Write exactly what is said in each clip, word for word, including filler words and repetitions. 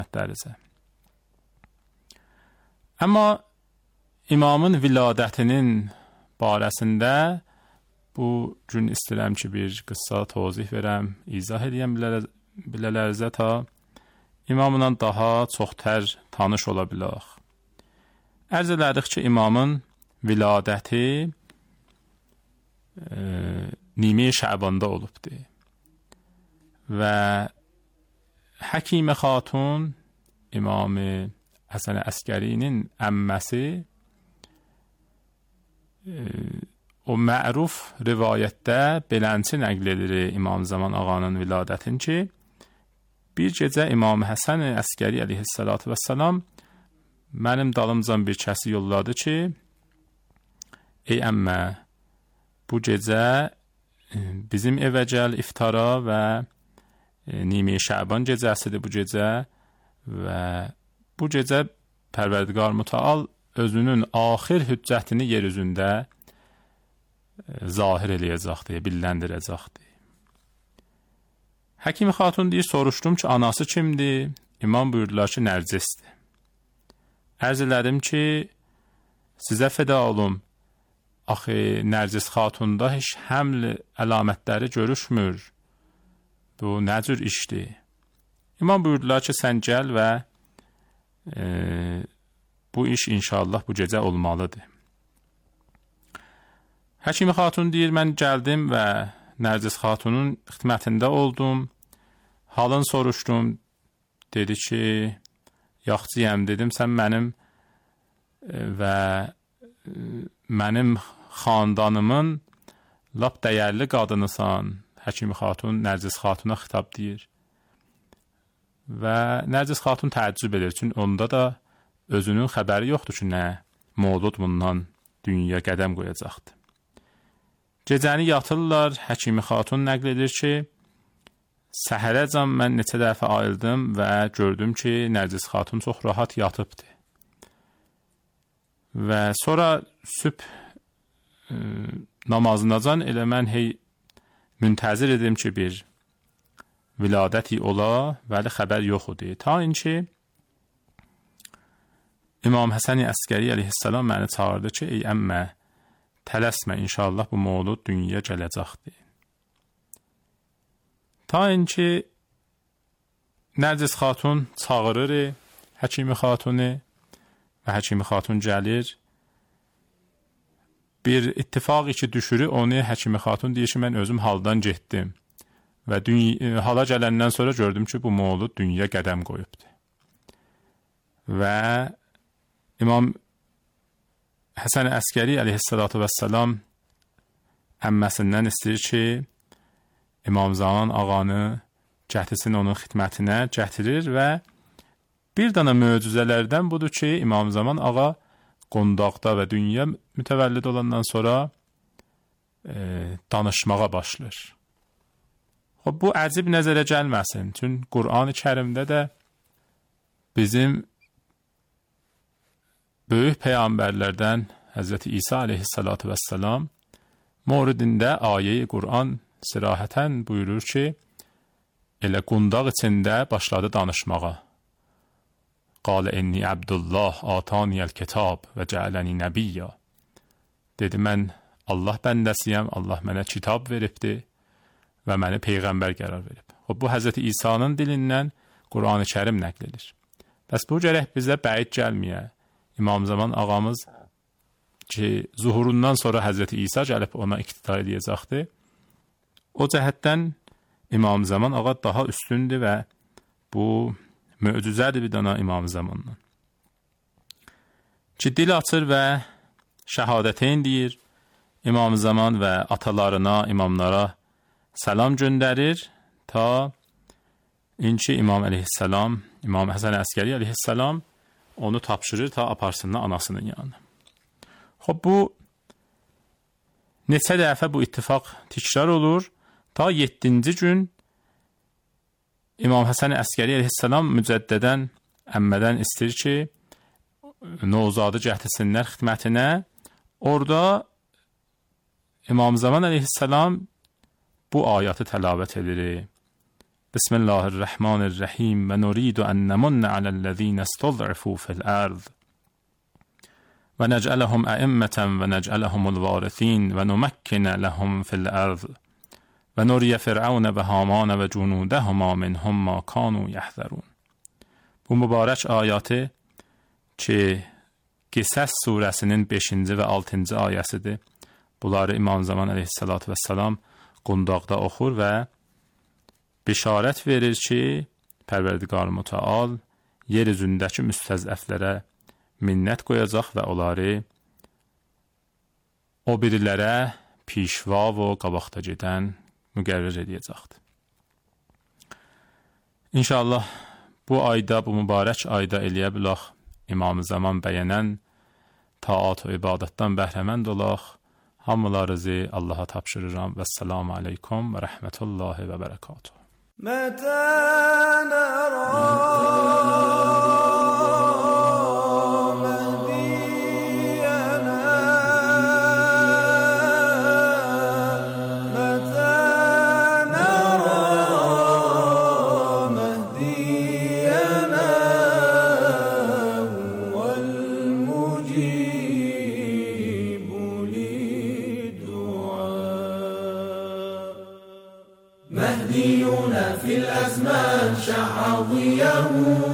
dərizə. Amma imamın viladətinin barəsində bu gün istəyirəm ki, bir qıssa tozih verəm, izah edəyəm bilələrizə ta imamla daha çoxtər tanış ola bilək. Ərz elədik ki, imamın viladəti e, nimi Şəbanda olubdur. Və Həkimə xatun İmam Həsən Əskərinin əmməsi e, o məruf rivayətdə belənçi nəql edir İmam Zaman ağanın viladətin ki, bir gecə İmam Həsən Əskəri əleyhissalatu vesselam mənim dalımcan bir kəsi yolladı ki, ey əmmə, bu gecə bizim evə gəl iftara və Nimi Şəban gecəsidir bu gecə və bu gecə Pərverdigar Mütəal özünün axir hüccətini yer üzündə zahir eləyəcəkdir, billəndirəcəkdir. Həkim xatun deyir, soruşdum ki, anası kimdir? İmam buyurdular ki, Nərcisdir. Ərz elədim ki, sizə fəda olum, axı Nərcis xatunda heç həml əlamətləri görüşmür. Bu nə cür işdir? İmam buyurdular ki, sən gəl və e, bu iş inşallah bu gecə olmalıdır. Həkimi xatun deyir, mən gəldim və Nərcis xatunun xidmətində oldum. Halın soruşdum. Dedi ki, yaxçıyam. Dedim, sən mənim e, və e, mənim xandanımın lap dəyərli qadınısan. Həkimi xatun Nərcis xatuna xitab deyir. Və Nərcis xatun təəccüb edir. Çünki onda da özünün xəbəri yoxdur ki, nə Mövlud bundan dünyaya qədəm qoyacaqdır. Gecəni yatırlar, Həkimi xatun nəql edir ki, səhərəcən mən neçə dəfə ayıldım və gördüm ki, Nərcis xatun çox rahat yatıbdır. Və sonra sübh e, namazınacan elə mən hey müntəzir edim ki, bir viladəti ola, vəli xəbər yox idi. Ta inki İmam Həsən Əskəri əleyhissalam məni çağırdı ki, ey əmmə, tələsmə, inşallah bu Mövlud dünyaya gələcəkdir. Ta inki Nərcis xatun çağırır Həkimi xatunu və Həkimi xatun gəlir. Bir ittifaq ki düşürü onu Həkimi xatun deyir ki, mən özüm haldan getdim. Və dünya, hala gələndən sonra gördüm ki, bu Mövlud dünyaya qədəm qoyubdur. Və İmam Həsən Əskəri əleyhissalatu vesselam əmməsindən istəyir ki, İmam Zaman ağanı gətirsin onun xidmətinə, gətirir və bir dana möcüzələrdən budur ki, İmam Zaman ağa qondaqda və dünya mütəvəllid olandan sonra e, danışmağa başlayır. O, bu əcib nəzərə gəlməsin. Çünki Qur'an-ı Kərimdə də bizim böyük peyğəmbərlərdən Həzrəti İsa aleyhissalatu vesselam mövridində ayə-i Qur'an sirahətən buyurur ki, elə qundaq içində başladı danışmağa. Qalə inni Abdullah ataniyəl kitab və cələni nəbiyyə. Dedi, mən Allah bəndəsiyəm, Allah mənə kitab veribdir və məni peyğəmbər qərar verib. O, bu Həzrəti İsa'nın dilindən Qur'an-ı Kərim nəql edir. Bəs bu gərək bizə bəid gəlməyə. İmam Zaman ağamız ki, zuhurundan sonra Həzrəti İsa gəlib ona iqtida edəcəkdir. O cəhətdən İmam Zaman ağa daha üstündür və bu möcüzədir bir dana İmam Zamandan. Ki, dil açır və şəhadəteyn deyir. İmam Zaman və atalarına, imamlara səlam göndərir. Ta inki İmam əleyhissalam, İmam Həsən Əskəri əleyhissalam onu tapşırır ta aparsınlar anasının yanına. Xoş, bu neçə dəfə bu ittifaq təkrar olur. Ta yeddinci gün İmam Həsən Əskəri əleyhissalam mücəddədən əmmədən istəyir ki, Nozadı gətirsinlər xidmətinə. Orada İmam Zaman əleyhissalam bu ayatı təlavət edir. بسم الله الرحمن الرحیم و نرید ان نمن علی الذین استضعفوا فی الارض و نجعلهم ائمة و نجعلهم الوارثین و نمکن لهم فی الارض و نری فرعون و هامان و جنودهما منهم ما کانوا یحذرون. Bu mübarək ayəti ki, Qisəs surəsinin beşinci və altıncı ayəsidir. Bunları İmam Zaman əleyhissalatu vesselam Qundaqda oxur və bişarət verir ki, Pərverdigar Mütəal yer üzündəki müstəzəflərə minnət qoyacaq və onları o birilərə pişva və qabaqda gedən müqərrir edəcəkdir. İnşallah bu ayda, bu mübarək ayda eləyə bilək İmam-ı Zaman bəyənən taat və ibadətdən bəhrəmənd olaq. Hamılarınızı Allaha tapşırıram. Vəssalamu aleykum və rəhmətullahi və bərəkatuhu. مهدينا في الأزمان شع ضياه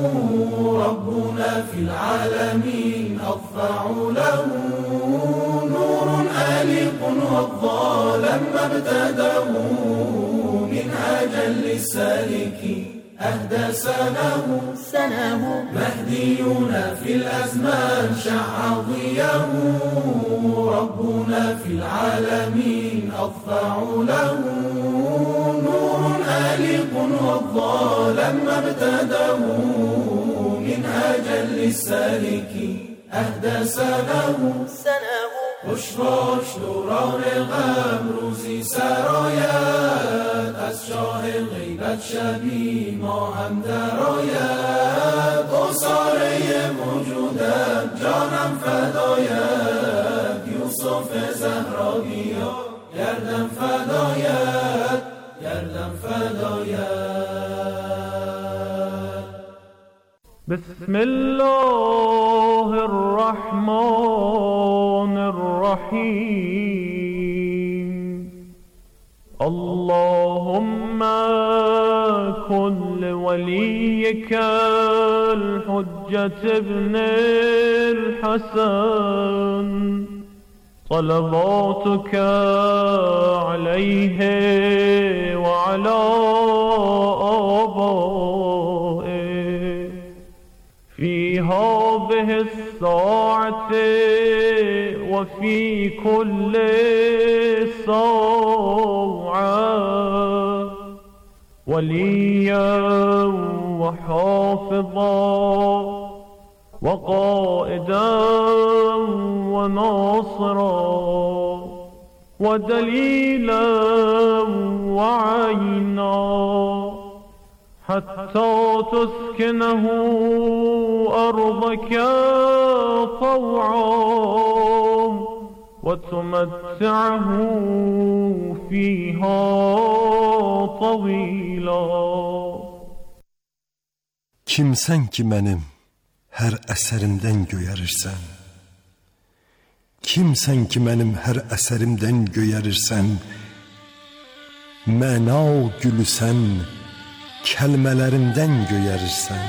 ربنا في العالمين أضفع له نور آلق وضى لما ابتداه منهاجا للسالكين أهدى سناه سناه مهدينا في الأزمان شع ضياه ربنا في العالمين أضفع له نور آلق وضى لما ابتداه منهاجا للسالكين أهدى سناه سناه خوش دوران غم روزی سرایت از شاه غیبت شبی ما هم درآید آثاره موجودم جانم فدایت یوسف زهرا بیا گردم فدایت گردم فدایت. بسم الله الرحمن الرحيم اللهم كن لوليك الحجة ابن الحسن صلواتك عليه وعلى آبائه في هذه الساعة وفي كل ساعة وليا وحافظا وقائدا وناصرا ودليلا وعينا حتى تسكنه أرضك طوعا وتمتعه فيها طويلا. Kimsən ki mənim hər əsərimdən göyərirsən? Kimsən ki mənim hər əsərimdən göyərirsən? Məna gülüsən, kəlmələrimdən göyərirsən.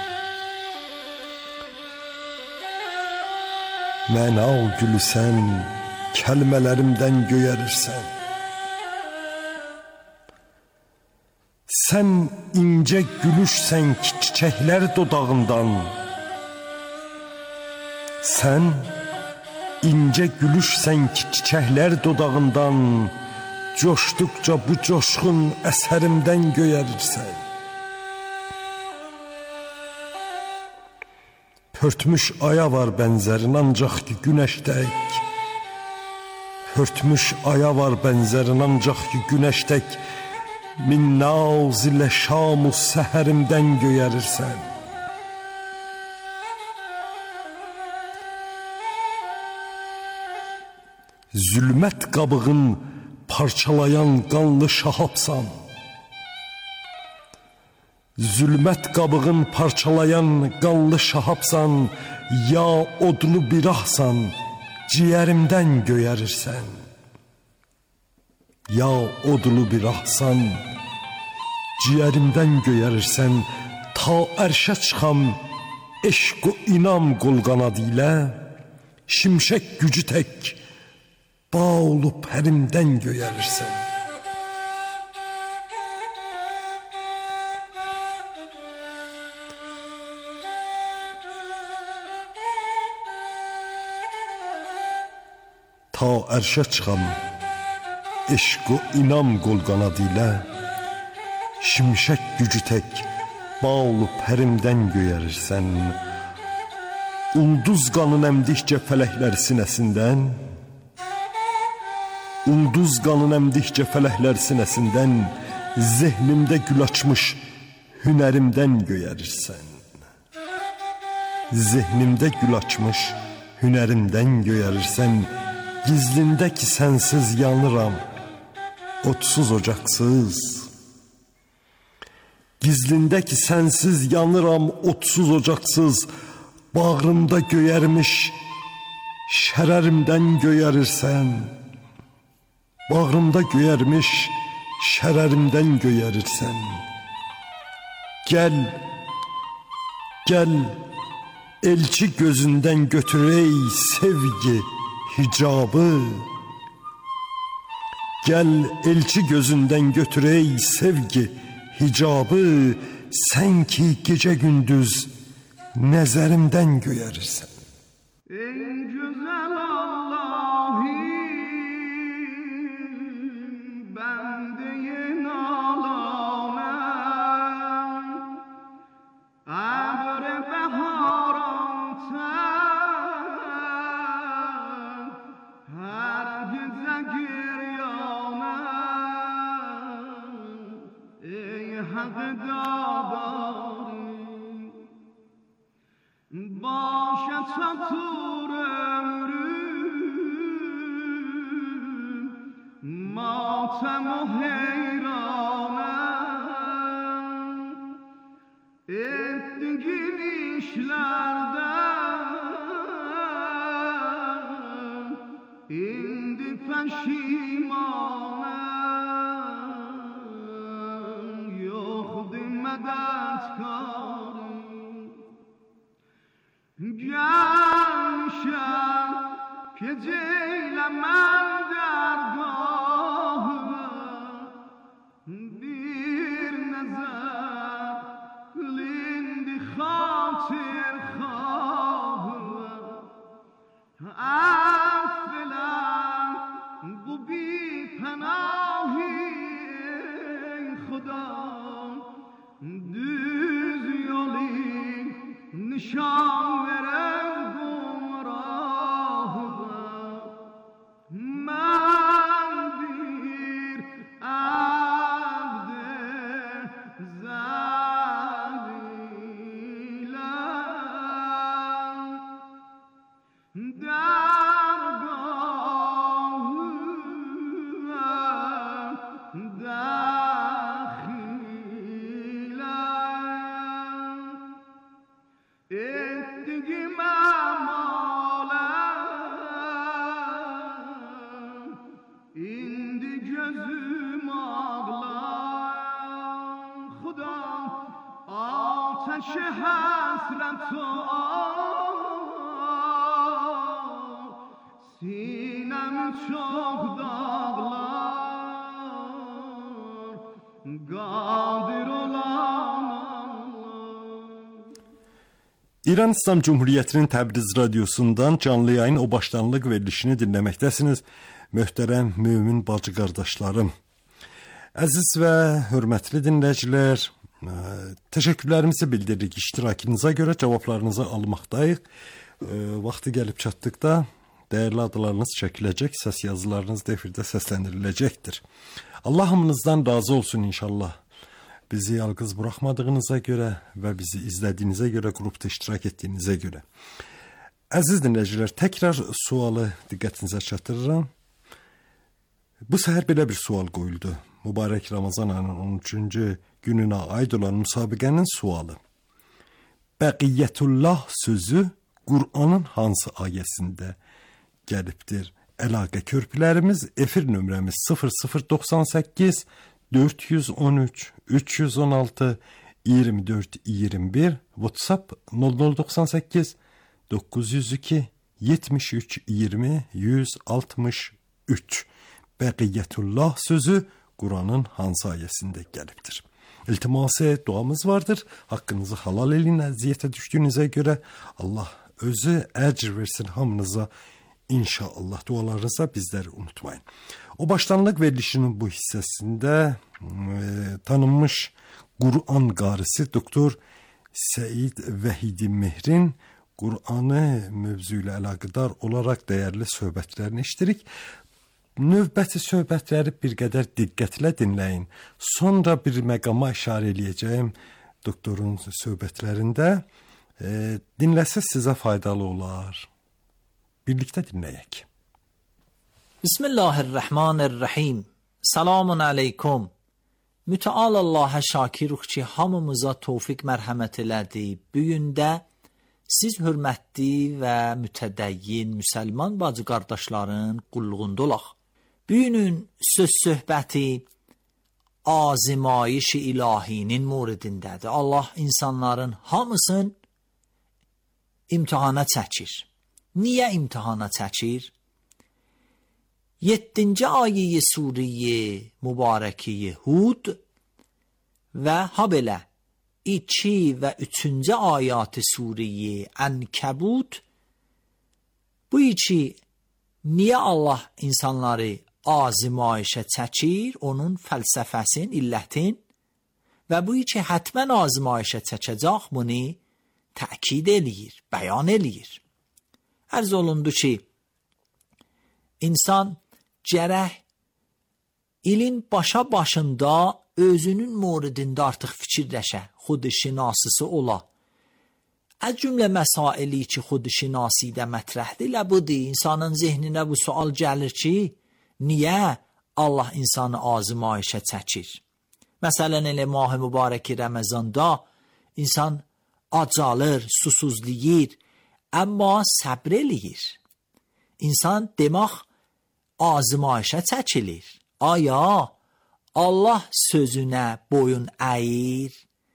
Məna gülüsən, kəlmələrimdən göyərirsən. Sən incə gülüşsən ki çiçəklər dodağından. Sən incə gülüşsən ki çiçəklər dodağından. Coşduqca bu coşqun əsərimdən göyərirsən. Pörtmüş aya var bənzərin ancaq ki günəşdək. Pörtmüş aya var bənzərin ancaq ki günəşdək. Min naz ilə şam-u səhərimdən göyərirsən. Zülmət qabığın parçalayan qanlı şahabsan. Zülmət qabığın parçalayan qanlı şahabsan, ya odlu bir ahsan, ciyərimdən göyərirsən. Ya odlu bir ahsan, ciyərimdən göyərirsən, ta ərşə çıxam, eşq o inam qol qanadı ilə, şimşək gücü tək, bağ olub hərimdən göyərirsən. Ta ərşə çıxam, eşq o inam qol qanadı ilə, şimşək gücü tək, bağ olub hərimdən göyərirsən. Ulduz qanın əmdikcə fələklər sinəsindən, Ulduz qanın əmdikcə fələklər sinəsindən, zehnimdə gül açmış hünərimdən göyərirsən. Zehnimdə gül açmış hünərimdən göyərirsən. Gizlində ki sənsiz yanıram, otsuz ocaqsız. Gizlində ki sənsiz yanıram, otsuz ocaqsız. Bağrımda göyərmiş şərərimdən göyərirsən. Bağrımda göyərmiş şərərimdən göyərirsən. Gəl, gəl, elçi gözündən götür ey sevgi hicabı. Gəl, elçi gözündən götür ey sevgi hicabı. Sən ki gecə gündüz nəzərimdən göyərirsən. Ey güzel Allah'ım, bendeyin alamem, ebr beharam ten, her gece giryamem, ey hak dadarım, başa çatır ömrüm, matem o heyranım, ettiğin işlerden indi peşimanım, yoktu medetkarım. Gelmişem geceyle mən dergahıma, bir nəzər qılindi xatir xahıma. Əffələ bu bir pənahi ey Xuda, düz yolu nişan verem gumrahıma. Ben bir abd-i zalilem, dergahıma dakhilem. Ettiğim amalem, indi gözüm ağlar. Xuda ateşi hasret o sinemi çok dağlar. Qadir olan İran İslam Cumhuriyeti'nin Təbriz Radyosu'ndan canlı yayın o başlanılıq verilişini dinləməkdəsiniz. Möhtərəm mümin bacı qardaşlarım. Əziz və hörmətli dinləyicilər, təşəkkürlərimizi bildiririk iştirakınıza görə, cavablarınızı almaqdayıq. Vaxtı gəlib çatdıqda dəyərli adlarınız çəkiləcək, səs yazılarınız da efirdə səsləndiriləcəkdir. Allah hamınızdan razı olsun inşallah. Bizi yalqız buraxmadığınıza görə və bizi izlədiyinizə görə, qrupda iştirak etdiyinizə görə. Əziz dinləyicilər, təkrar sualı diqqətinizə çatdırıram. Bu səhər belə bir sual qoyuldu. Mübarək Ramazan ayının on üçüncü gününə aid olan müsabiqənin sualı. Bəqiyyətullah sözü Qur'anın hansı ayəsində gəlibdir? Əlaqə körpülərimiz efir nömrəmiz sıfır sıfır doxsan səkkiz dörd yüz on üç üç yüz on altı iyirmi dörd iyirmi bir, WhatsApp nol nol doxsan səkkiz doqquz yüz iki yetmiş üç iyirmi yüz altmış üç. Bəqiyyətullah sözü Qur'anın hansı ayəsində gəlibdir? İltiması duamız vardır. Haqqınızı halal edin əziyyətə düşdüyünüzə görə. Allah özü əcr versin hamınıza. İnşallah dualarınızda bizləri unutmayın. O başlanlıq verilişinin bu hissəsində e, tanınmış Qur'an qarisi doktor Səid Vəhidi Mehrin Qur'anı mövzu ilə əlaqədar olaraq dəyərli söhbətlərini eşidirik. Növbəti söhbətləri bir qədər diqqətlə dinləyin. Sonra bir məqama işarə eləyəcəyim doktorun söhbətlərində. E, dinləsəz sizə faydalı olar. Birlikdə dinləyək. Bismillahirrahmanirrahim. Selamun aleykum. Müteal Allah'a şakiruq ki, hamımıza tövfik mərhəmət elədi. Bugündə siz hörmətli və mütədəyyin müsəlman bacı qardaşların qulluğunda olaq. Bugünün söz söhbəti azimayişi ilahinin muridindədir. Allah insanların hamısını imtihana çəkir. Niyə imtihana çəkir? yeddinci ayeyi Suriye mübarekeyi Hud və habelə iki və üçüncü ayatı Suriye Ankebut, bu iki niyə Allah insanları azimayişə çəkir, onun fəlsəfəsin, illətin və bu iki hətmən azimayişə çəkəcək, bunu təkid eləyir, bəyan eləyir. Ərz olundu ki, insan gərək ilin başa başında özünün muridində artıq fikirləşə, xudşinasısı ola. Əz cümlə məsaili ki, xudşinasidə mətrəhdir, elə budur. İnsanın zehninə bu sual gəlir ki, niyə Allah insanı azimayişə çəkir? Məsələn, elə mah-ı mübarəki Ramazanda insan acalır, susuzlayır, amma səbr eləyir. İnsan demək azimayişə çəkilir. Aya Allah sözünə boyun əyir.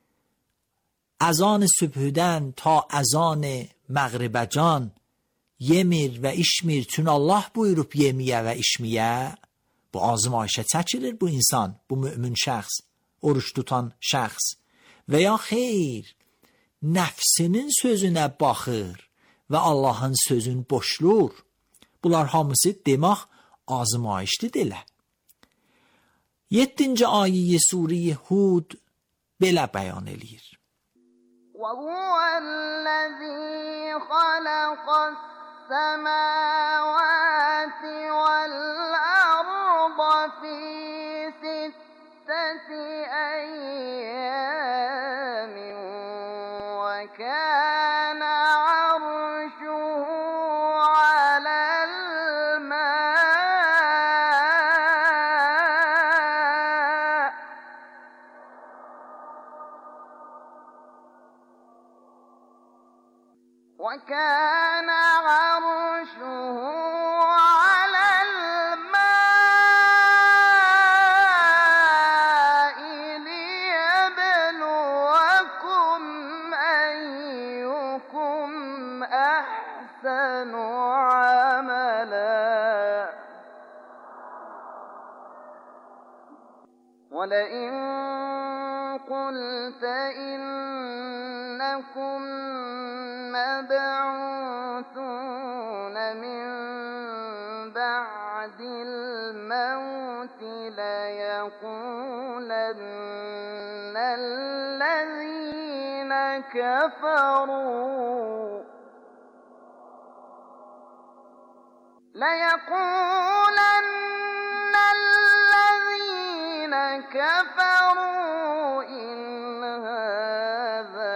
Əzan sübhüdən ta əzan məğribəcan yemir və içmir, çün Allah buyurub yemiyə və içmiyə. Bu azimayişə çəkilir bu insan, bu mümin şəxs, oruç tutan şəxs. Və ya xeyr, nəfsinin sözünə baxır və Allahın sözün boşlur. Bunlar hamısı demək azimayişdir delə. yeddinci ayeyi Suriye Hud belə bəyan eləyir. وَهُوَ الَّذِي خَلَقَ السَّمَاوَاتِ وَالْأَرْضَ فِي سِتَّةِ أَيَّامٍ وَكَانَ عَرْشُهُ عَلَى الْمَاءِ وَكَانَ عَرْشُهُ عَلَى الْمَاءِ لِيَبْلُوَكُمْ أَيُّكُمْ أَحْسَنُ عَمَلًا وَلَئِن قُلْتَ إِنَّكُمْ مبعوثون من بعد الموت ليقولن الذين كفروا ليقولن الذين كفروا إن هذا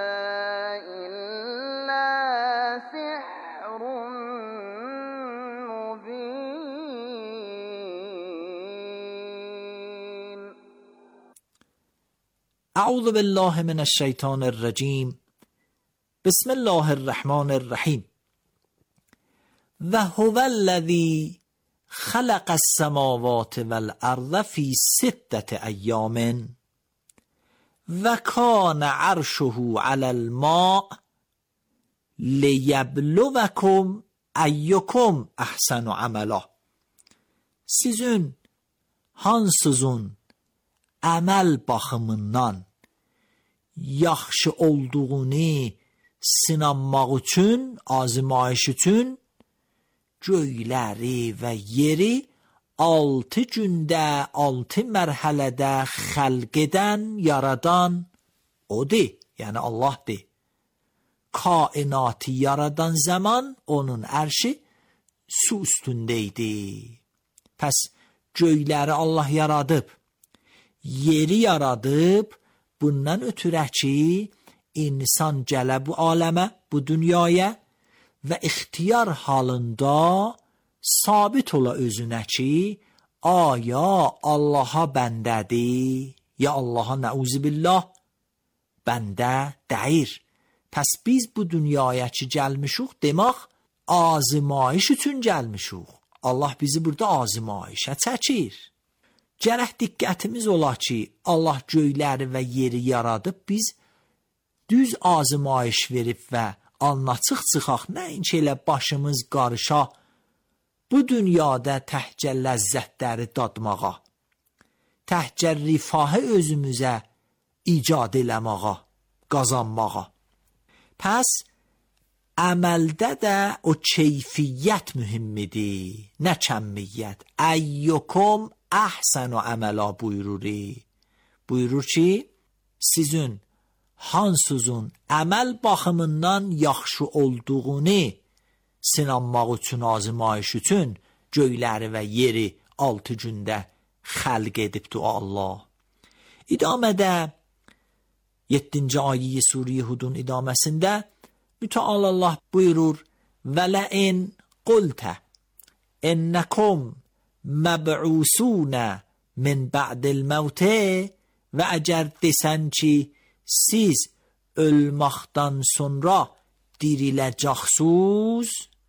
اعوذ بالله من الشیطان الرجیم. بسم الله الرحمن الرحیم. و هو الذی خلق السماوات والارض فی ستة ایام و کان عرشه علی الماء لیبلوکم ایکم احسن عملا. Sizin hansızın əməl baxımından yaxşı olduğunu sınanmaq üçün, azmayış üçün göyləri və yeri altı gündə, altı mərhələdə xəlq edən, yaradan odur, yəni Allahdır. Kainatı yaradan zaman onun ərşi su üstündeydi. Pəs göyləri Allah yaradıb, yeri yaradıb, bundan ötürə ki, insan gələ bu aləmə, bu dünyaya və ixtiyar halında sabit ola özünə ki, aya Allaha bəndədir, ya Allaha nəuzubillah bəndə deyir. Pəs biz bu dünyaya ki gəlmişuq, demək azmayış üçün gəlmişuq. Allah bizi burada azmayışa çəkir. Gərək diqqətimiz ola ki, Allah göyləri və yeri yaradıb, biz düz azmayış verib və anlaçıq çıxaq, nəinki elə başımız qarışa, bu dünyada təhcə ləzzətləri dadmağa, təhcə rifahı özümüzə icad eləməğa, qazanmağa. Pəs, əməldə də o keyfiyyət mühimmidir, nə kəmmiyyət. Əyyukum əhsənu əməla buyurur. Buyurur ki, sizin hansızın əməl baxımından yaxşı olduğunu sınanmaq üçün, azmayış üçün göyləri və yeri altı gündə xəlq edibdir o Allah. İdamədə yeddinci ayə Sure Hudun idaməsində Müteal Allah buyurur: və ləin qultə ennəkum məb'usunə min ba'dil məvtə. Və əgər desən ki, siz ölməkdən sonra diriləcəksiniz,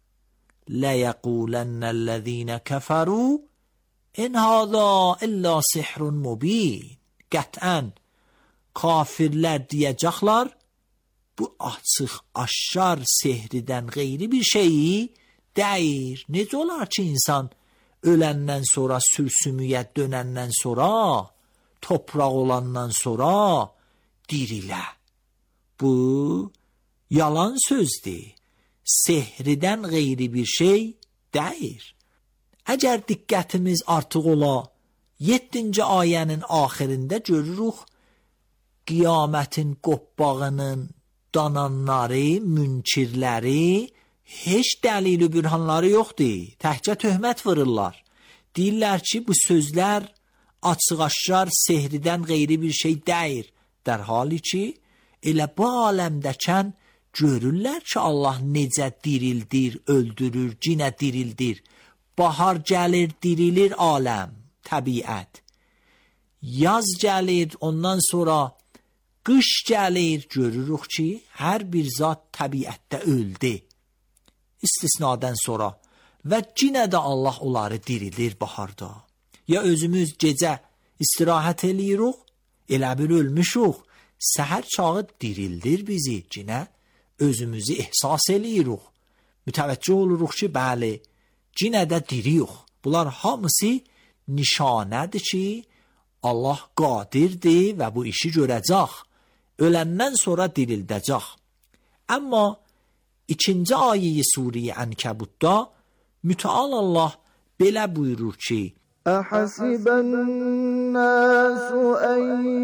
ləyəqulennəl-ləzīnə kəfəru in hâzâ illâ sihrun mubin. Qətən kafirlər deyəcəklər, bu açıq aşkar sehridən qeyri bir şeyi deyir. Necə olar ki, insan öləndən sonra, sürsümüyə dönəndən sonra, topraq olandan sonra dirilə? Bu yalan sözdür. Sehridən qeyri bir şey deyir. Əgər diqqətimiz artıq ola, yeddinci ayənin axirində görürük, qiyamətin qopbağının dananları, münkirləri heç dəlil-i bürhanları yoxdur. Təhcə töhmət vururlar. Deyirlər ki, bu sözlər açıq-aşkar sehridən qeyri bir şey deyir. Dər hali ki, elə bu aləmdəkən görürlər ki, Allah necə dirildir, öldürür, cinə dirildir. Bahar gəlir, dirilir aləm, təbiət. Yaz gəlir, ondan sonra qış gəlir, görürük ki, hər bir zat təbiətdə öldü. İstisnadan sonra və cinə də Allah onları dirilir baharda. Ya özümüz gecə istirahət eləyirik, elə bir ölmüşük, səhər çağı dirildir bizi cinə, özümüzü ehsas eləyirik. Mütəvəccüh oluruq ki, bəli, cinə də diriyik. Bunlar hamısı nişanədir ki, Allah qadirdir və bu işi görəcək. Öləndən sonra dirildəcək. Amma ikinci ayə-i Sure Ənkəbutda Müteal Allah belə buyurur ki, أحسب الناس أن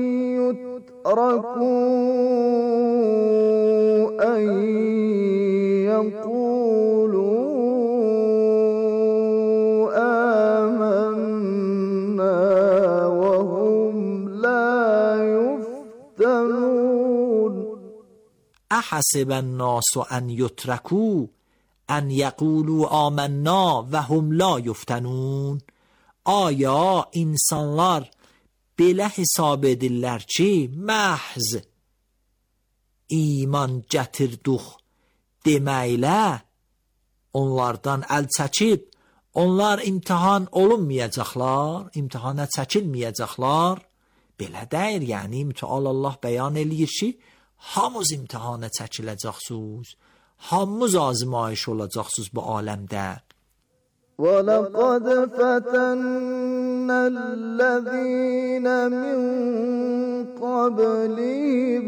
يتركوا أن يقولوا آمنا وهم لا يفتنون. أحسب الناس أن يتركوا أن يقولوا آمنا وهم لا يفتنون. آیا insanlar belə hesab edirlər ki, məhz iman gətirduq deməklə onlardan əl çəkib, onlar imtihan olunmayacaqlar, imtihana çəkilməyəcəklar. Belə deyir, yəni mütəal Allah bəyan eləyir ki, hamınız imtihana çəkiləcəksiniz, hamınız azmayış olacaqsınız bu aləmdə. وَلَقَدْ فَتَنَّا الَّذِينَ مِنْ قَبْلِهِمْ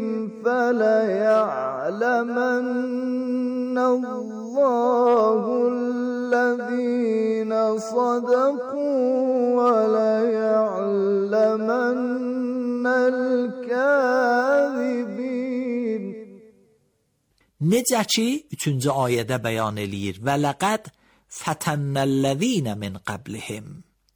فَلَيَعْلَمَنَّ اللَّهُ الَّذِينَ صَدَقُوا وَلَيَعْلَمَنَّ الْكَاذِبِينَ. Necə ki, üçüncü ayədə bəyan eləyir. Və ləqəd fətənnəl-ləzīnə min qablihim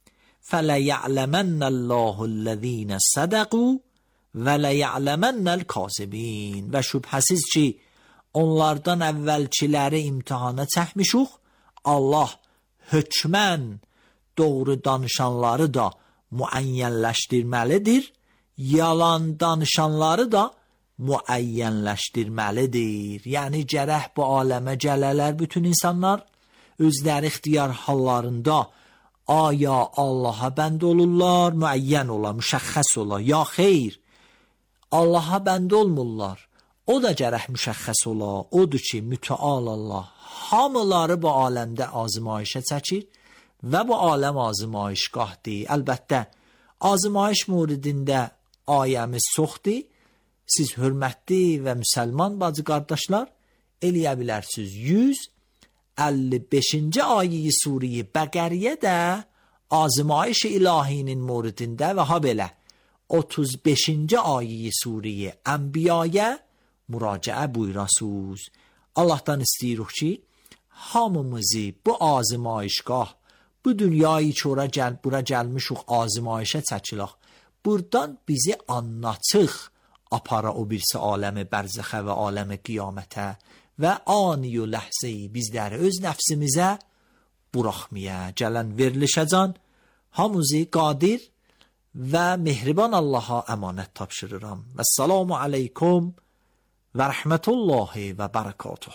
fələya'ləmənnəllâhu'l-ləzīnə sədəqû və ləya'ləmənnəl-kazibin. Və şübhəsiz ki, onlardan əvvəlkiləri imtihana çəkmişuq. Allah hökmən doğru danışanları da müəyyənləşdirməlidir, yalan danışanları da müəyyənləşdirməlidir. Yəni gərək bu aləmə gələlər bütün insanlar özləri ixtiyar hallarında aya Allaha bənd olurlar, müəyyən ola, müşəxəs ola, ya xeyr, Allaha bənd olmurlar. O da gərək müşəxəs ola, odur ki, mütəal Allah hamıları bu aləmdə azmayışa çəkir və bu aləm azmayışgahdır. Əlbəttə, azmayış mövridində ayəmiz çoxdur. Siz hörmətli və müsəlman bacı qardaşlar eləyə bilərsiniz. yüz əlli beşinci ayə-i Sure-i Bəqərəyə də azmayış ilahinin mövridində və ha belə otuz beşinci ayə-i Sure-i Ənbiyaya müraciə buyurasınız. Allahdan istəyirik ki, hamımızı bu azmayışgah, bu dünyayı ki ora gəl, bura gəlmişik azmayışa çəkilək. Buradan bizi anlatıq apara o birisi aləmi bərzəxə və aləmi qiyamətə və aniyo ləhzəyi bizləri öz nəfsimizə buraxmaya. Gələn verilişəcan hamımızı qadir və mehriban Allaha əmanət tapşırıram. Vəssalamu aleykum və rəhmətullahi və bərəkatuh.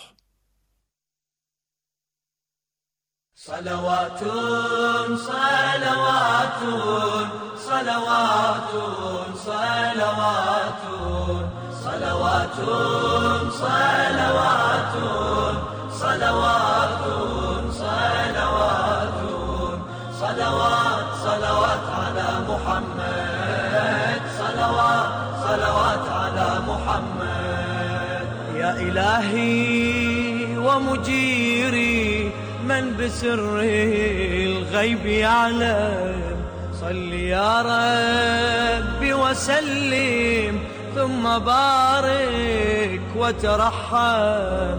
Salavatun, salavatun, salavatun, salavatun, salavatun, salavatun, salavatun, salavatun, salavat, salavat ala Muhammed, salavat, salavat ala Muhammed. Ya ilahi wa mujiri من بسر الغيب يعلم صل يا ربي وسلم ثم بارك وترحم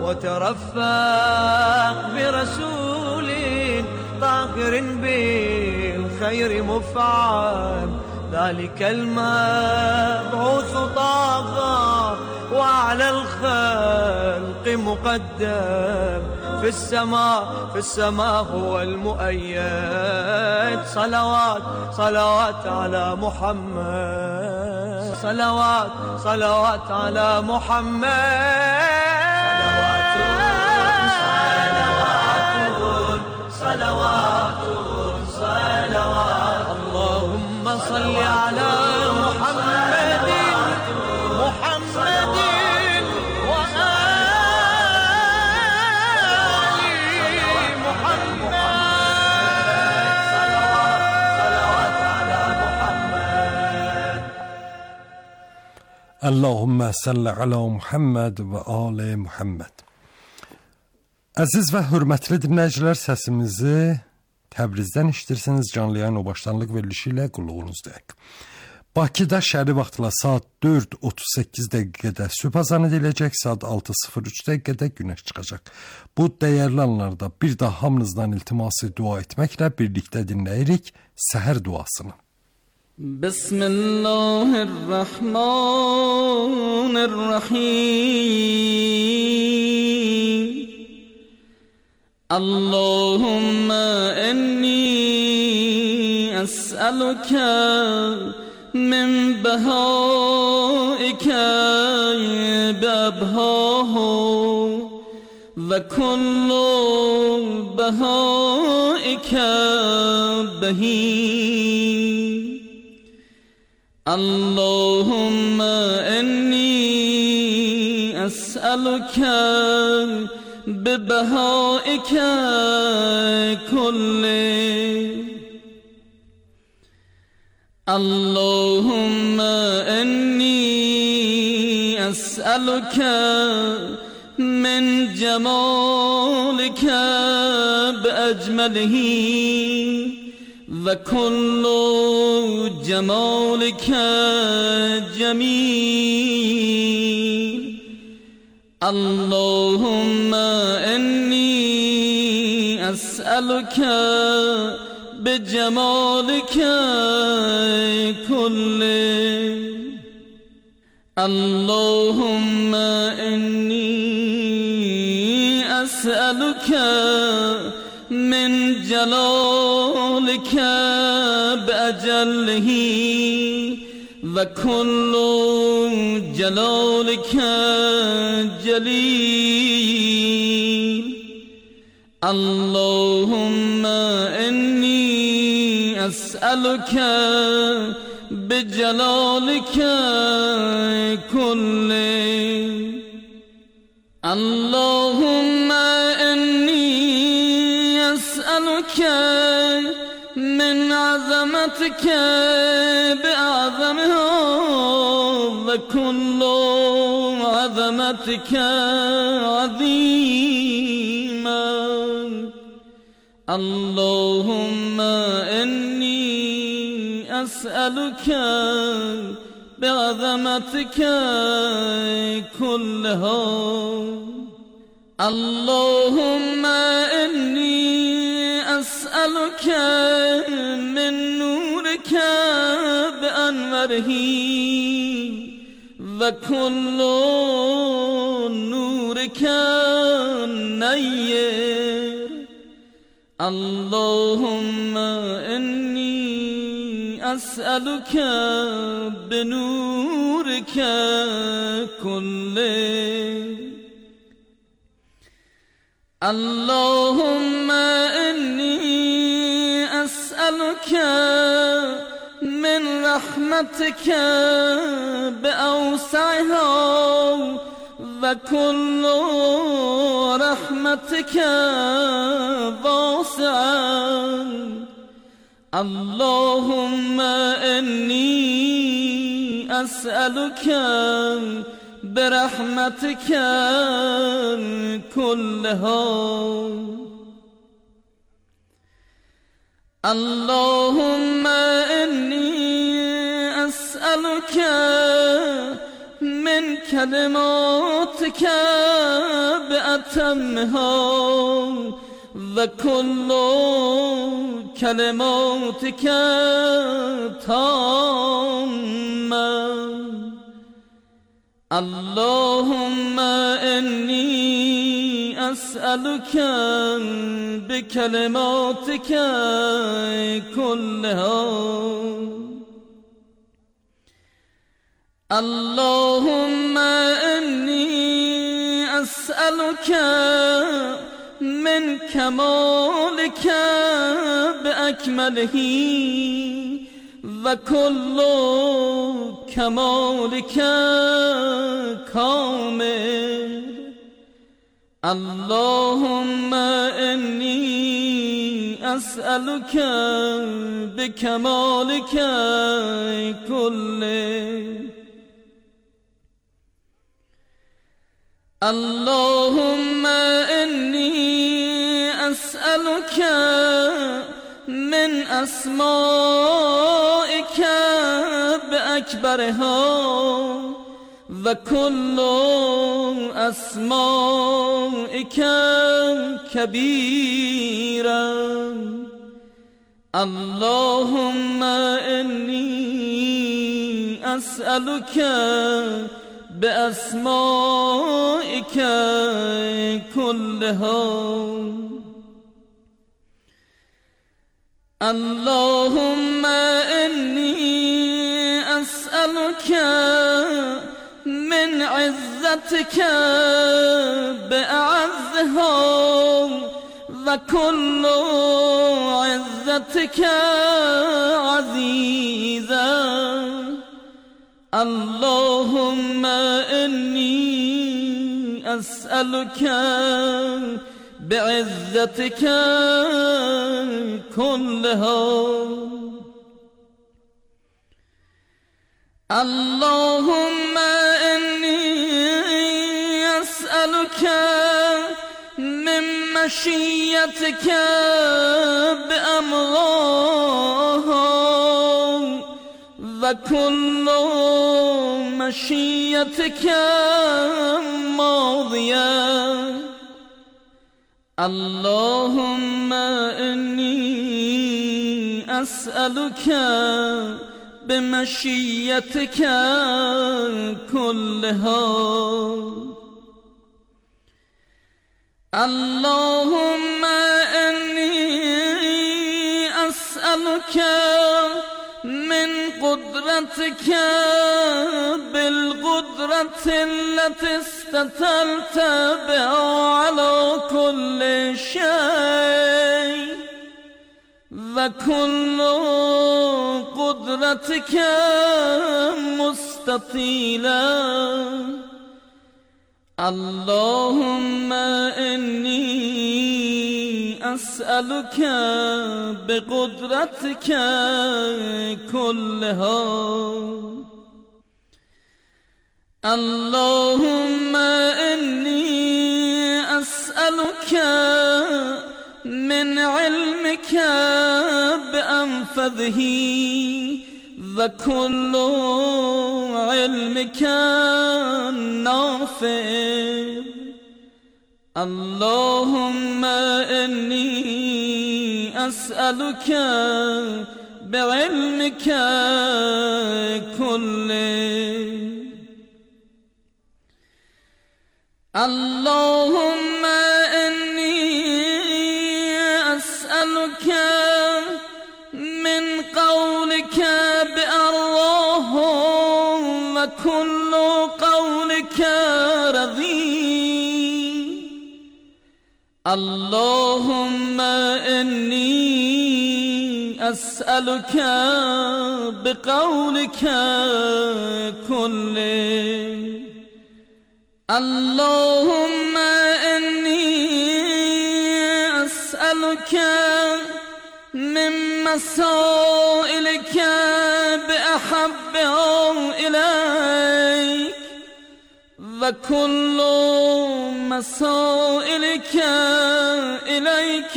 وترفق برسول طاهر بالخير مفعم ذلك المبعوث طاغى وعلى الخلق مقدم في السماء في السماء هو المؤيد صلوات صلوات على محمد صلوات صلوات على محمد صلوات صلوات اللهم صل على محمد محمد Allahümmə salli alə Muhammed və alə Muhammed. Əziz və hörmətli dinləyicilər, səsimizi Təbrizdən eşidirsiniz. Canlı yayın o başlanlıq verilişi ilə qulluğunuzdayıq. Bakıda şəhəri vaxtla saat dörd otuz səkkiz dəqiqədə sübh azanı ediləcək, saat altı sıfır üç dəqiqədə günəş çıxacaq. Bu dəyərli anlarda bir daha hamınızdan iltiması dua etməklə birlikdə dinləyirik səhər duasını. Bismillahirrahmanirrahim. Allahumma inni es'aluka من بهائك بأبهاه وكل بهائك بهي اللهم إني أسألك ببهائك كله اللهم إني أسألك من جمالك بأجمله وكل جمالك جميل اللهم إني أسألك بجمالك كله اللهم إني أسألك من جلالك بأجله وكل جلالك جليل اللهم إني أسألك بجلالك كله اللهم إني أسألك من عظمتك بأعظمها وكل عظمتك عظيما اللهم إني أسألك بعظمتك كلها اللهم إني أسألك من نورك بأنوره وكل نورك نير اللهم إني أسألك بنورك كله اللهم إني أسألك من رحمتك بأوسعها وكل رحمتك واسعا اللهم إني أسألك برحمتك كلها اللهم إني أسألك من كلماتك بأتمها وكل كلماتك تامة اللهم إني أسألك بكلماتك كلها اللهم إني أسألك من كمالك بأكمله وكل كمالك كامل اللهم إني أسألك بكمالك كله اللهم إني أسألك من أسمائك بأكبرها وكل أسمائك كبيرا اللهم إني أسألك بأسمائك كلها اللهم إني عزتك بأعزها وكل عزتك عزيزا اللهم إني أسألك بعزتك كلها اللهم إني أسألك من مشيتك بأمرها وكل مشيتك ماضية اللهم إني أسألك بمشيتك كلها اللهم إني أسألك من قدرتك بالقدرة التي استترت بها على كل شيء وكل قدرتك مستطيلة اللهم إني أسألك بقدرتك كلها اللهم إني أسألك من علمك بأنفذه وكل علمك نافع اللهم إني أسألك بعلمك كله اللهم إني أسألك من قولك بأرواح وكل قولك رضي اللهم إني أسألك بقولك كله اللهم إني أسألك من مسائلك بأحبها إليك وكل مسائلك إليك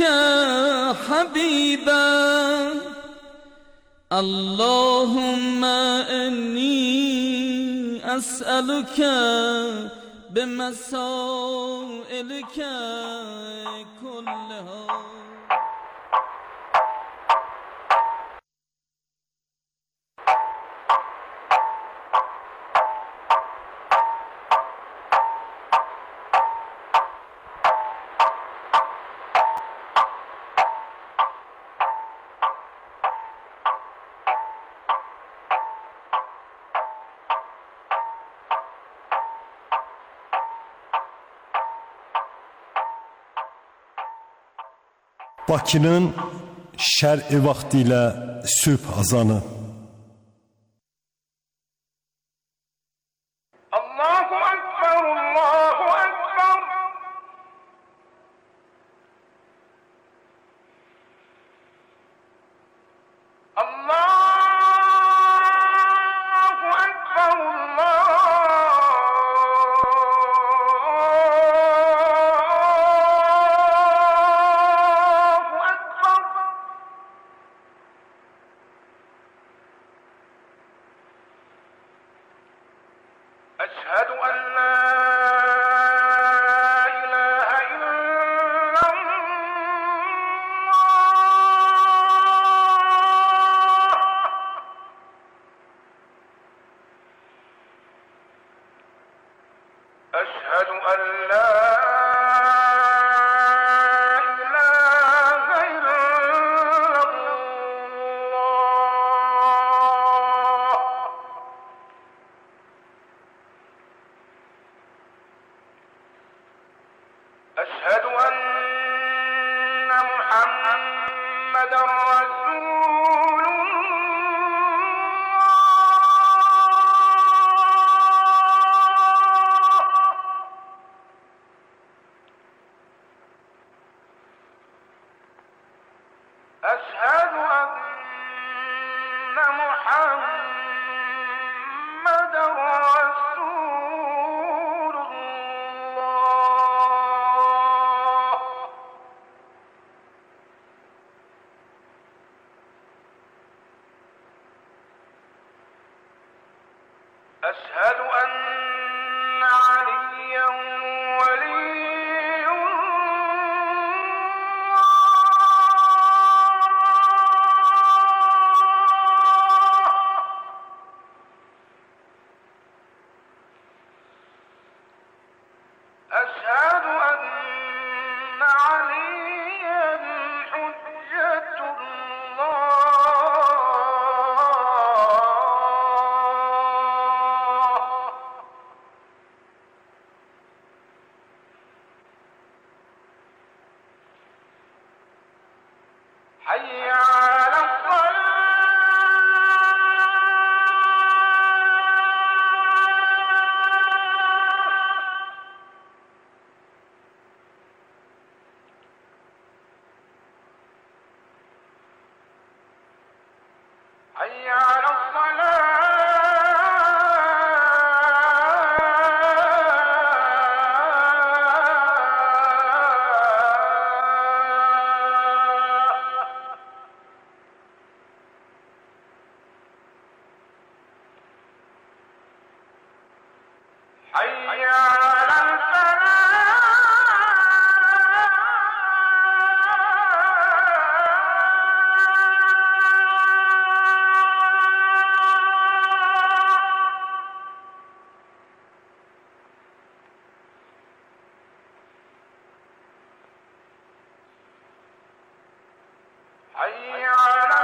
حبيبا اللهم إني أسألك بمسائلك كلها Bakının şər'i vaxtı ilə sübh azanı. Allahu Ekber, Allahu Ekber. Allahu Ekber, Allahu محمدا رسول أشهد أن محمدا رسول الله أشهد أن عليا ولي أشهد أن عليا حجة الله حي على حي على الصلاة حي على حي على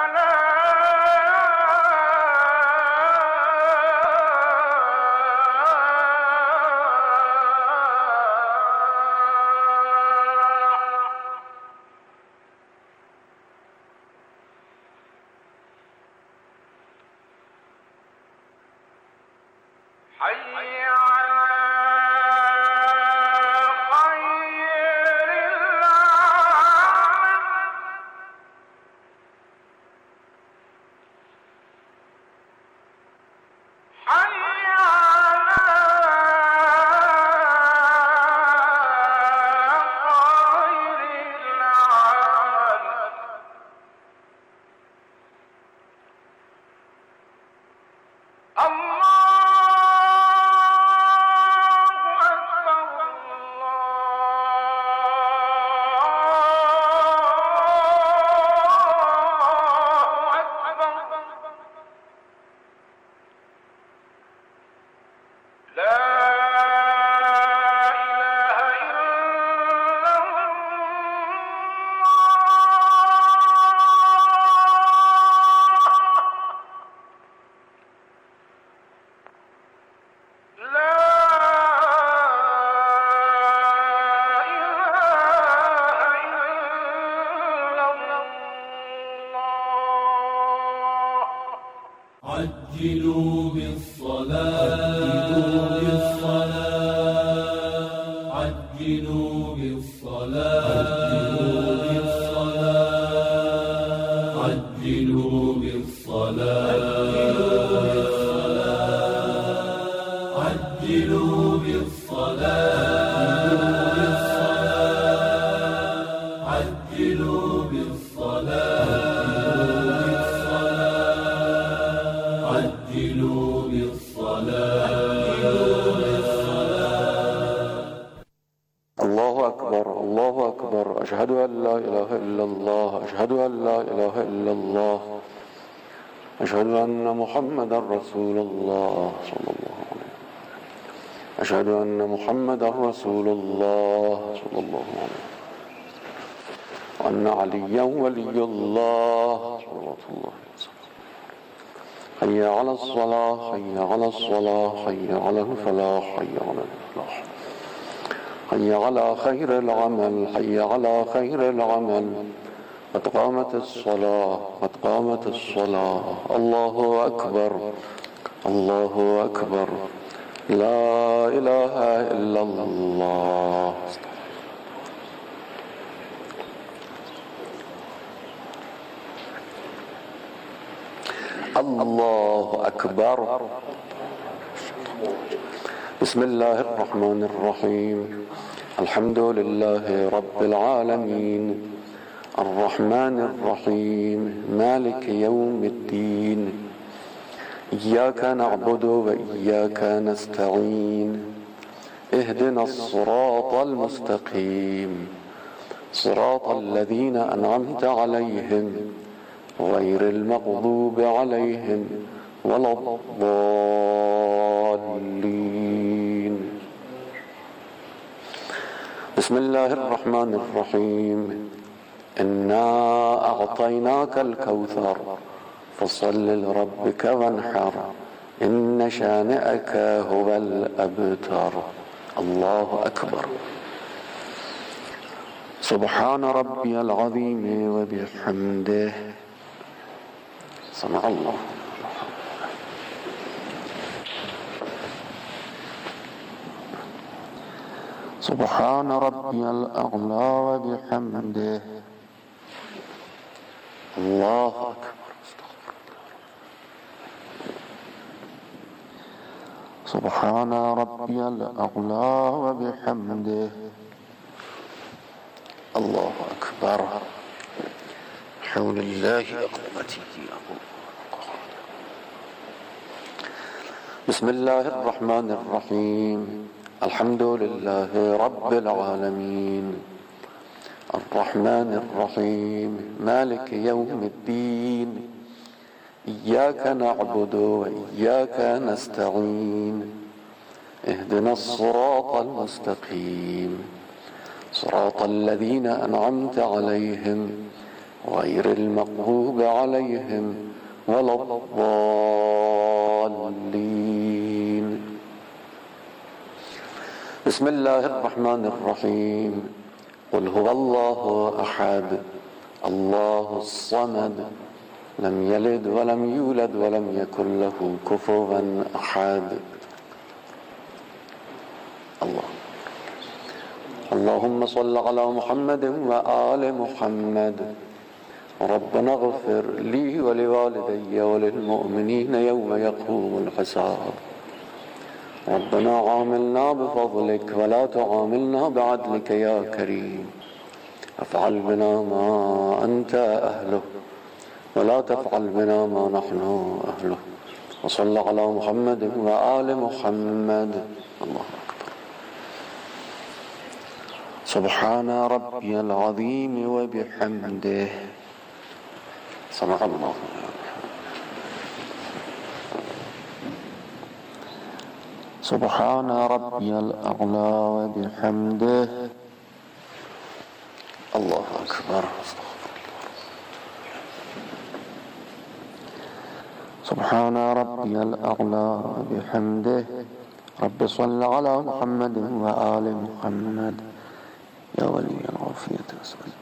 حي على خير العالم حي على خير العالم الله عجلوا بالصلاة عجلوا بالصلاة عجلوا بالصلاة عجلوا بالصلاة عجلوا بالصلاة عجلوا بالصلاة الله أكبر الله أكبر أشهد أن لا إله إلا الله أشهد أن لا إله إلا الله أشهد أن محمدا رسول الله صلى الله عليه وسلم أشهد أن محمدا رسول الله صلى الله عليه وسلم وأن عليا ولي الله صلى الله عليه وسلم حي على الصلاة حي على الصلاة حي على الفلاح حي على الفلاح حي على خير العمل حي على خير العمل قد قامت الصلاة قد قامت الصلاة الله أكبر الله أكبر لا إله إلا الله. الله أكبر. بسم الله الرحمن الرحيم الحمد لله رب العالمين الرحمن الرحيم مالك يوم الدين إياك نعبد وإياك نستعين اهدنا الصراط المستقيم صراط الذين أنعمت عليهم غير المغضوب عليهم ولا الضالين. بسم الله الرحمن الرحيم إنا أعطيناك الكوثر فصل لربك وانحر إن شانئك هو الأبتر. الله أكبر. سبحان ربي العظيم وبحمده. سمع الله. سبحان ربي الأعلى وبحمده. الله أكبر. سبحان ربي الأعلى وبحمده. الله أكبر. حول الله قوته. بسم الله الرحمن الرحيم الحمد لله رب العالمين الرحمن الرحيم مالك يوم الدين إياك نعبد وإياك نستعين اهدنا الصراط المستقيم صراط الذين أنعمت عليهم غير المغضوب عليهم ولا الضالين. بسم الله الرحمن الرحيم قل هو الله أحد الله الصمد لم يلد ولم يولد ولم يكن له كفوا أحد. الله. اللهم صل على محمد وآل محمد. ربنا اغفر لي ولوالدي وللمؤمنين يوم يقوم الحساب. ربنا عاملنا بفضلك ولا تعاملنا بعدلك يا كريم. افعل بنا ما أنت أهله ولا تفعل بنا ما نحن أهله. وصل على محمد وآل محمد. الله أكبر. سبحان ربي العظيم وبحمده. سمع الله. سبحان ربي الأعلى وبحمده. الله أكبر. سبحان ربي الأعلى وبحمده. رب صل على محمد وآل محمد. يا ولي العافية أسألك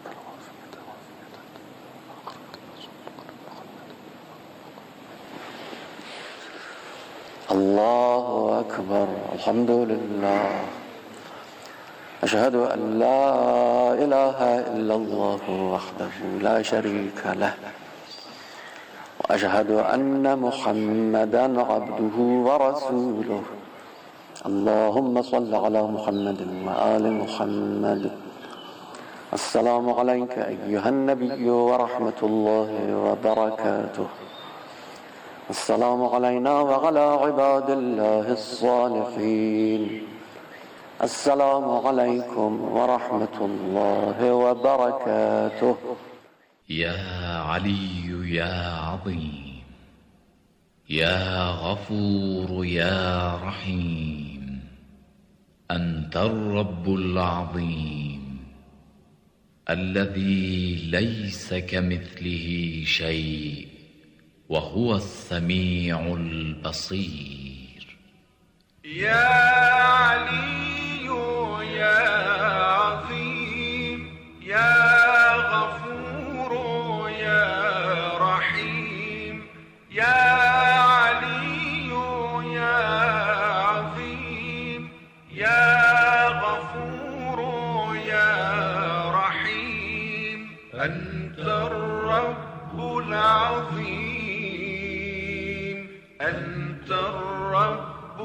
الله أكبر. الحمد لله. أشهد أن لا إله إلا الله وحده لا شريك له وأشهد أن محمدا عبده ورسوله. اللهم صل على محمد وآل محمد. السلام عليك أيها النبي ورحمة الله وبركاته. السلام علينا وعلى عباد الله الصالحين. السلام عليكم ورحمة الله وبركاته. يا علي يا عظيم يا غفور يا رحيم أنت الرب العظيم الذي ليس كمثله شيء وهو السميع البصير. يا علي يا عظيم يا غفور يا رحيم يا علي يا عظيم يا غفور يا رحيم أنت الرب العظيم أنت الرب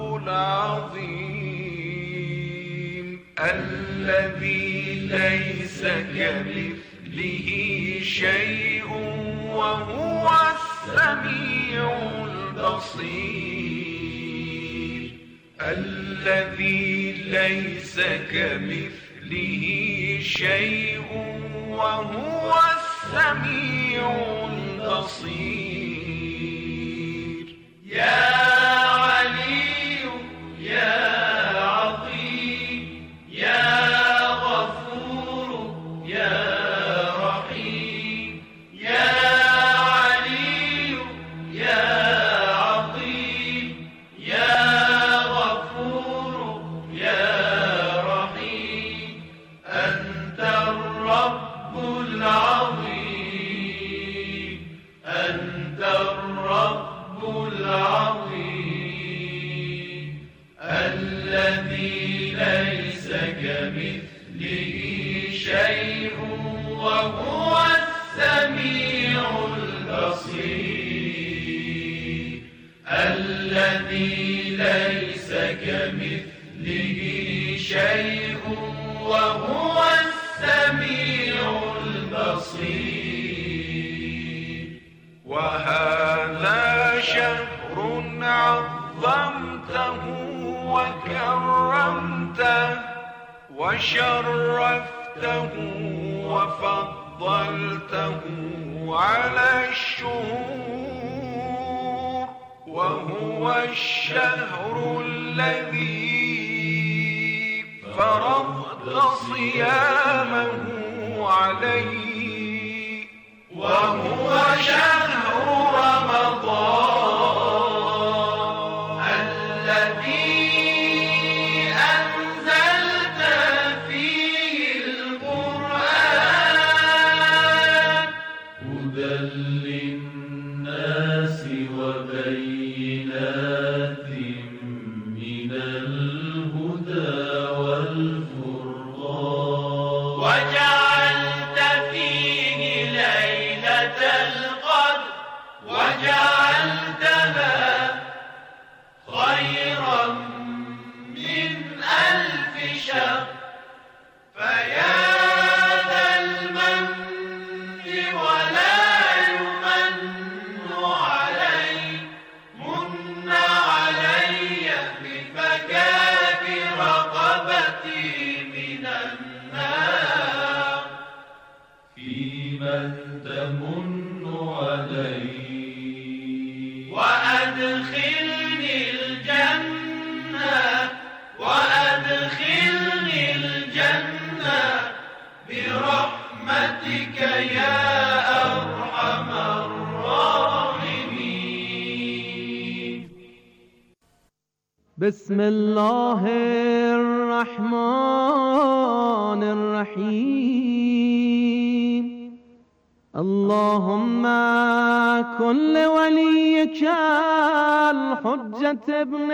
العظيم الذي ليس كمثله شيء وهو السميع البصير الذي ليس كمثله شيء وهو السميع البصير يا علي يا عظيم يا غفور يا رحيم يا علي يا عظيم يا غفور يا رحيم أنت الرب العظيم أنت الرب العظيم الذي ليس كمثله شيء وهو السميع البصير الذي ليس كمثله شيء وهو السميع البصير وهذا شهر عظمته وكرمته وشرفته وفضلته على الشهور وهو الشهر الذي فرضت صيامه عليه وهو شهر رمضان الذي أنزلت فيه القرآن هدى للناس وبينات من الهدى والفرقان وجعلت فيه ليلة القدر وجعلتها خيرا من ألف شهر فيا ذا المن ولا يمن علي من علي بفكاك رقبتي من النار في من تمن علي وأدخلني الجنة وأدخلني الجنة برحمتك يا أرحم الراحمين. بسم الله الرحمن الرحيم. اللهم كن لوليك الحجة ابن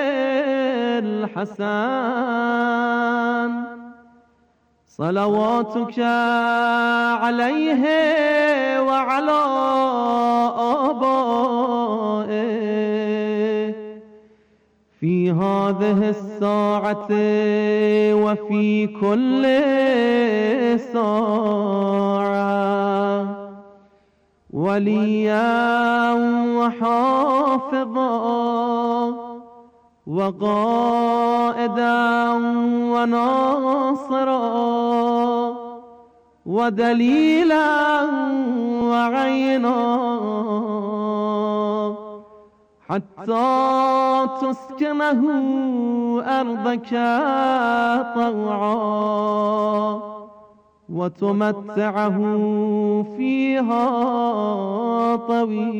الحسن صلواتك عليه وعلى آبائه في هذه الساعة وفي كل ساعة وليا وحافظا وقائدا وناصرا ودليلا وعينا حتى تسكنه أرضك طوعا وتمتعه فيها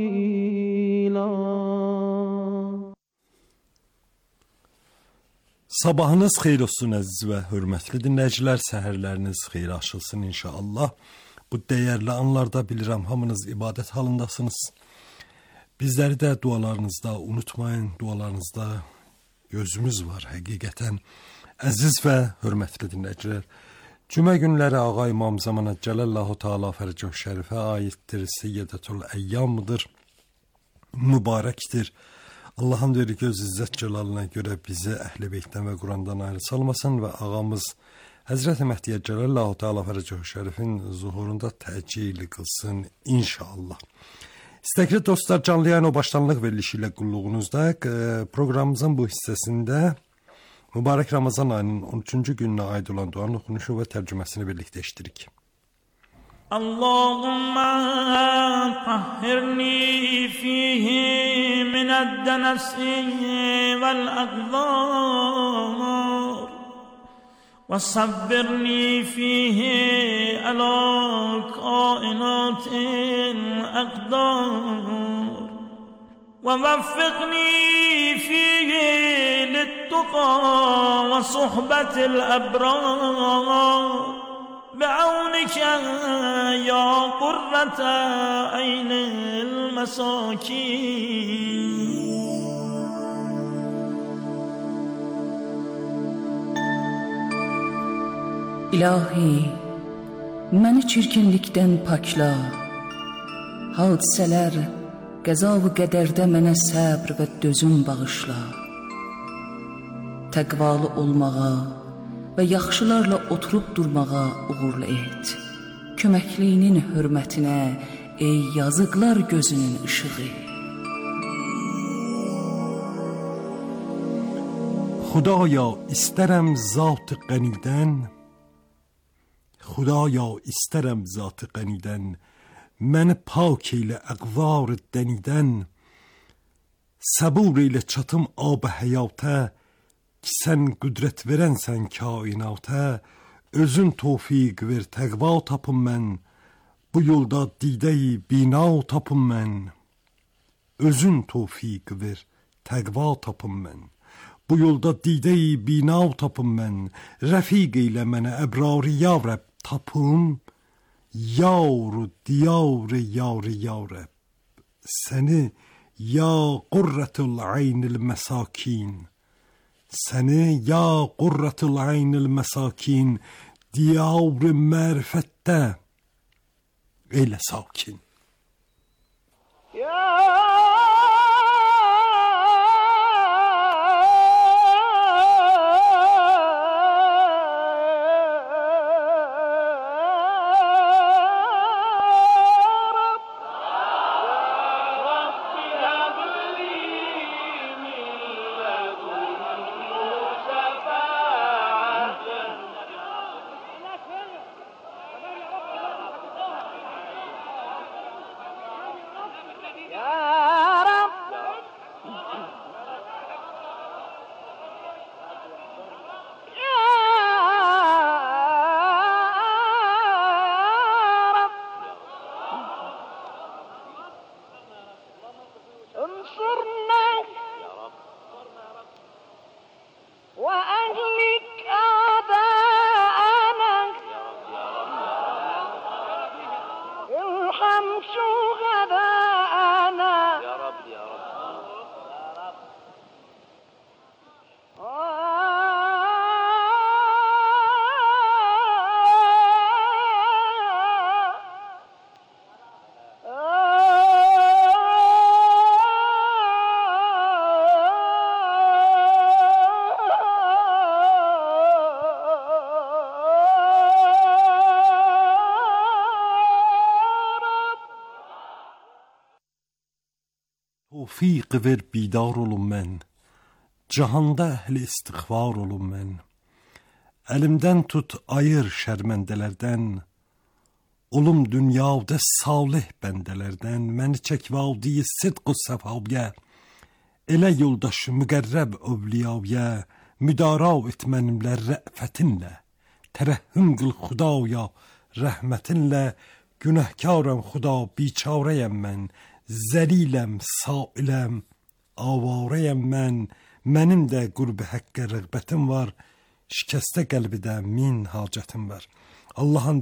طويلا. Sabahınız xeyir olsun əziz və hörmətli dinləyicilər, səhərləriniz xeyir açılsın inşallah. Bu dəyərli anlarda bilirəm hamınız ibadət halındasınız. Bizləri də dualarınızda unutmayın, dualarınızda gözümüz var həqiqətən. Əziz və hörmətli dinləyicilər, cümə günləri Ağa İmam Zaman Cələllahu Teala Fərcəh Şərifə aiddir, Seyyidətul Əyyamıdır, mübarəkdir. Allah'ın deri göz izzət cəlalına görə bizi Əhl-i Beytdən və Qurandan ayrı salmasın və ağamız Həzrət Məhdiyə Cələllahu Teala Fərcəh Şərifin zuhurunda təcil qılsın inşallah. İstəkli dostlar, canlı yayın o başlanlıq verilişi ilə qulluğunuzda proqramımızın bu hissəsində mübarək Ramazan ayının on üçüncü gününə aid olan duanın oxunuşu və tərcüməsini birlikdə eşidirik. اللهم طهرني فيه من الدنس والأقذار وصبرني فيه على كائنات الأقدار ووفقني فيه للتقى وصحبة الأبرار بعونك يا قرة عين المساكين. İlahi, məni çirkinlikdən pakla, hadisələr, qəza və qədərdə mənə səbr və dözüm bağışla. Təqvalı olmağa və yaxşılarla oturub durmağa uğurlu et. Köməkliyinin hörmətinə, ey yazıqlar gözünün ışığı. Xudaya istərəm zat-ı qənidən, Xudaya istərəm zat-ı qənidən, məni pak eylə əqvar dənidən, səbur eylə çatım ab-ı həyatə, ki sən qüdrət verənsən kainatə, özün tövfiq ver təqva tapım mən, bu yolda didə-i bina tapım mən. Özün tövfiq ver təqva tapım mən, bu yolda didə-i bina tapım mən. Rəfiq eylə mənə əbrari ya Rəbb tapım, yar-ı diyar-ı yar-ı ya Rəbb, səni ya qurrətül aynil məsakin, səni ya qurrətül aynil məsakin, diyar-ı mərifətdə eylə sakin. Tövfiq ver bidar olum mən, cahanda əhli istiğfar olum mən. Əlimdən tut ayır şərməndələrdən, olum dünyada salih bəndələrdən. Məni çək vadiyi sidq-u səfavyə, elə yoldaşı müqərrəb övliyavyə. Müdara et mənimlə rəfətinlə, tərəhhüm qıl xudaya rəhmətinlə. Günəhkaram xuda, biçarəyəm mən, zəliləm, sailəm, avarəyəm mən. Mənim də qurbi həqqə rəğbətim var, şikəstə qəlbidə min hacətim var. Allahın